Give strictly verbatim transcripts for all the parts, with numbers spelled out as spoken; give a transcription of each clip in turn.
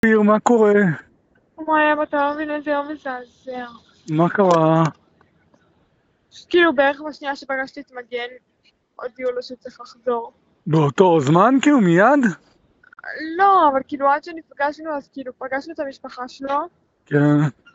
אופיר, מה קורה? וואי, אתה לא מבין איזה יום מזעזע. מה קרה? כאילו בערך בשנייה שפגשתי את מגן, הודיעו לו שהוא צריך לחזור. באותו זמן כאילו מיד? לא, אבל כאילו עד שנפגשנו, אז כאילו פגשנו את המשפחה שלו, כן.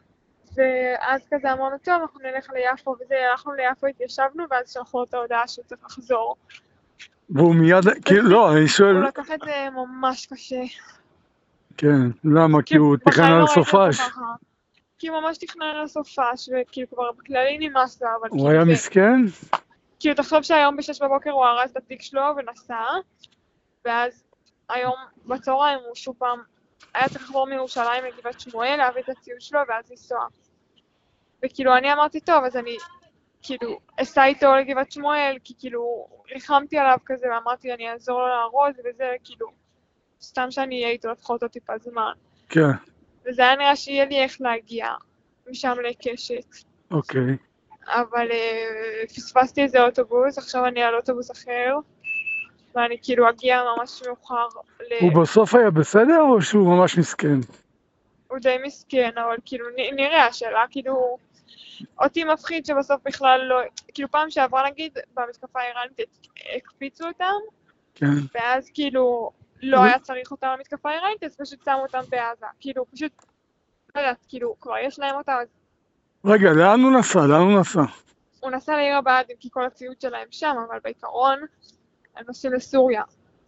ואז כזה אמרנו, טוב, אנחנו נלך ליפו, וזה, הלכנו ליפו, התיישבנו, ואז שלחו לו את ההודעה שהוא צריך לחזור. והוא מיד, כאילו, לא, אני הוא שואל, לקח את זה ממש קשה. כן, למה? כי כאילו, הוא תכנן בחיים על לא ראיתי אותו סופש. ככה. כי הוא ממש תכנן על סופש, וכאילו כבר בכללי נמאס לו, אבל הוא כאילו היה זה... מסכן? כאילו תחשוב שהיום בשש בבוקר הוא ארז את התיק שלו ונסע, ואז היום בצהריים הוא שוב פעם היה צריך לחזור מירושלים לגבעת שמואל, להביא את הציוד שלו ואז לנסוע. וכאילו אני אמרתי, טוב, אז אני כאילו אסע איתו לגבעת שמואל, כי כאילו ריחמתי עליו כזה ואמרתי אני אעזור לו לארוז וזה, כאילו סתם שאני אהיה איתו לפחות עוד טיפה זמן. כן, וזה היה נראה שיהיה לי איך להגיע משם לקשת. אוקיי. אבל uh, פספסתי איזה אוטובוס, עכשיו אני על אוטובוס אחר, ואני כאילו אגיע ממש מאוחר ל... הוא בסוף היה בסדר או שהוא ממש מסכן? הוא די מסכן, אבל כאילו נ- נראה השאלה, כאילו אותי מפחיד שבסוף בכלל לא, כאילו פעם שעברה נגיד במתקפה האיראנית הקפיצו אותם, כן. ואז כאילו לא היה צריך אותם במתקפה האיראנית, אז פשוט שמו אותם בעזה, כאילו פשוט, לא יודעת, כאילו כבר יש להם אותם, אז רגע, לאן הוא נסע? לאן הוא נסע? הוא נסע לעיר הבה"דים כי כל הציוד שלהם שם, אבל בעיקרון הם נוסעים לסוריה,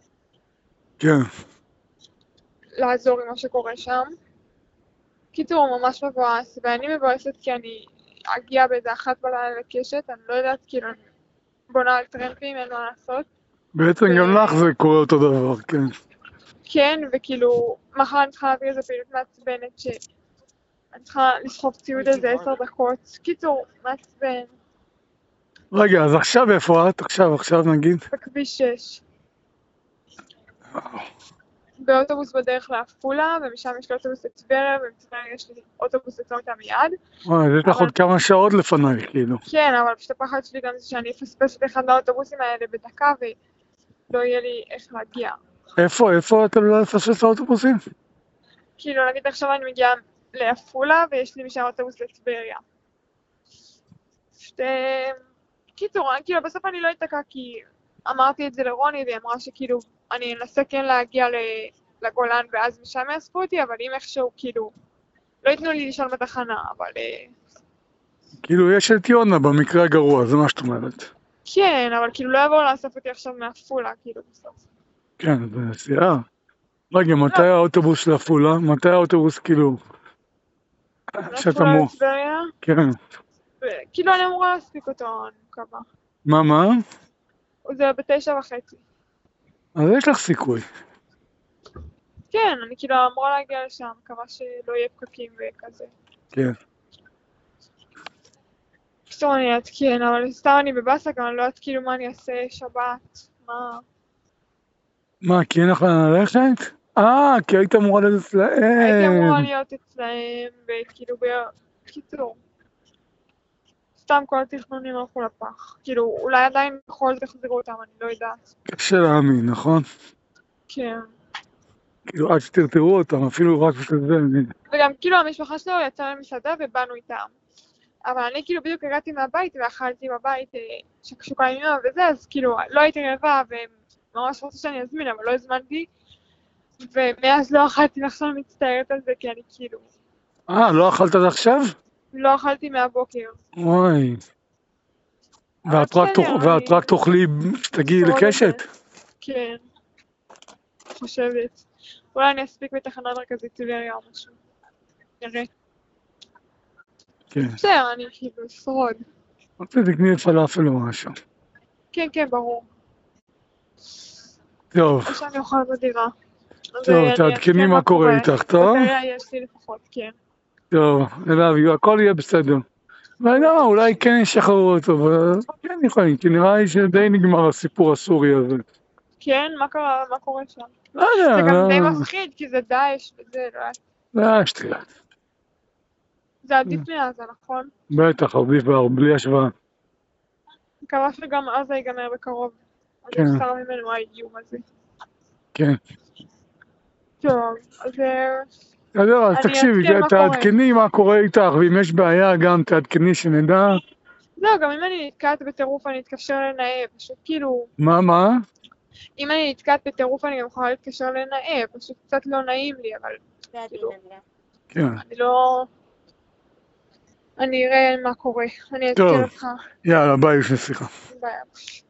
כן. לעזור עם מה שקורה שם. קיצור, הוא ממש מבואס, ואני מבואסת כי אני אגיע באיזה אחת בלילה לקשת, אני לא יודעת, כאילו, אני בונה על טרמפים, אין מה לעשות. בעצם ו- גם לך זה קורה אותו דבר, כן. כן, וכאילו, מחר אני צריכה להביא איזה פעילות מעצבנת שאני צריכה לסחוב ציוד איזה עשר דקות. קיצור, מעצבן, רגע, אז עכשיו איפה את? עכשיו, עכשיו נגיד? בכביש שש. באוטובוס בדרך לעפולה, ומשם יש לי אוטובוס לטבריה, ומטבריה יש לי אוטובוס לצומת עמיעד. וואי, יש לך אבל- עוד כמה שעות לפניי, כאילו. כן, אבל פשוט הפחד שלי גם זה שאני אפספס את אחד מהאוטובוסים האלה בדקה, ולא יהיה לי איך להגיע. איפה, איפה אתם לא לפספס האוטובוסים? כאילו, נגיד עכשיו אני מגיעה לעפולה, ויש לי משם אוטובוס לטבריה. פשוט, אה, קיצור, כאילו, בסוף אני לא אתקע, כי אמרתי את זה לרוני, והיא אמרה שכאילו, אני אנסה כן להגיע ל- לגולן, ואז משם יאספו אותי, אבל אם איכשהו, כאילו, לא ייתנו לי לישון בתחנה, אבל... אה, כאילו, יש את יונה במקרה הגרוע, זה מה שאת אומרת. כן, אבל כאילו, לא יבואו לאסוף אותי עכשיו מעפולה, כאילו, בסוף. כן, זה נסיעה. רגע, מתי האוטובוס לעפולה? מתי האוטובוס כאילו... שאתה מעפולה אמור... לטבריה, כן. וכאילו, אני אמורה להספיק אותו, אני מקווה. מה, מה? זה בתשע וחצי. אז יש לך סיכוי. כן, אני כאילו אמורה להגיע לשם, מקווה שלא יהיה פקקים וכזה. כן. פתאום אני אתקן, אבל סתם אני בבאסה, גם אני לא יודעת כאילו מה אני אעשה שבת, מה... מה, כי אין לך לאן ללכת? אה, כי היית אמורה להיות אצלהם. הייתי אמורה להיות אצלהם, וכאילו ב... קיצור. סתם כל התכנונים הלכו לפח. כאילו, אולי עדיין בכל זאת יחזירו אותם, אני לא יודעת. קשה להאמין, נכון? כן. כאילו, עד שתרתרו אותם, אפילו רק בשביל זה. אני- וגם כאילו המשפחה שלו יצאה למסעדה ובאנו איתם. אבל אני כאילו בדיוק הגעתי מהבית ואכלתי בבית אה, שקשוקה עם אמא וזה, אז כאילו לא הייתי רעבה וממש רוצה שאני אזמין, אבל לא הזמנתי. ומאז לא אכלתי, ועכשיו אני מצטערת על זה, כי אני כאילו אה, לא אכלת עד עכשיו? לא אכלתי מהבוקר. וואי. אבל ואת רק בסדר, תאכ- ואת אני רק תאכלי שתגיעי אשרוד את לקשת? זה. כן, חושבת. אולי אני אספיק בתחנה מרכזית טבריה או משהו. נראה. כן. בסדר, אני כאילו אשרוד. רוצה תקני פלאפל או משהו. כן, כן, ברור. טוב, או שאני אוכל בדירה. טוב, תעדכני מה קורה איתך, טוב? בטריה יש לי לפחות, כן. טוב, אליו, הכל יהיה בסדר. ולא, אולי כן ישחררו אותו, אבל כן יכולים, כי נראה לי שדי נגמר הסיפור הסורי הזה. כן, מה קרה, מה קורה שם? לא יודע, זה גם די לא- מפחיד, כי זה דאעש וזה, לא יודעת. זה היה שטויות. זה עדיף מעזה, נכון? בטח, עדיף בהרבה, בלי השוואה. מקווה שגם עזה ייגמר בקרוב. אז כן. יחסר ממנו האיום הזה. כן. טוב, אז אה, בסדר, אז אני תקשיבי, אעדכן מה קורה. תעדכני מה קורה איתך, ואם יש בעיה גם תעדכני שנדע. לא, גם אם אני נתקעת בטירוף אני אתקשר לנאה, פשוט כאילו, מה, מה? אם אני נתקעת בטירוף אני גם יכולה להתקשר לנאה, פשוט קצת לא נעים לי, אבל כאילו, כן. אני לא... אני אראה מה קורה, אני אעדכן טוב, אותך. יאללה, ביי, יש לי שיחה. ביי.